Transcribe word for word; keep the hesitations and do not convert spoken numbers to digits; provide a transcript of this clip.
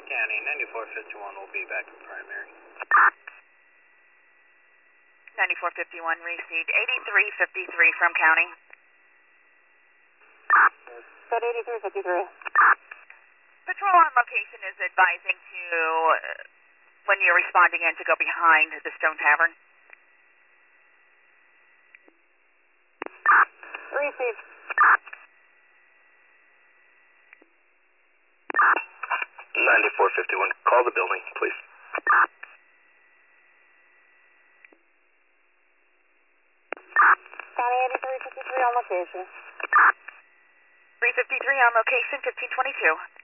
County, ninety-four fifty-one will be back in primary. ninety-four fifty-one received. eighty-three fifty-three from County. Set eighty-three fifty-three. Patrol on location is advising to, uh, when you're responding in, to go behind the Stone Tavern. Received. ninety-four fifty-one, call the building, please. County eighty-three fifty-three on location. three fifty-three on location, fifteen twenty-two.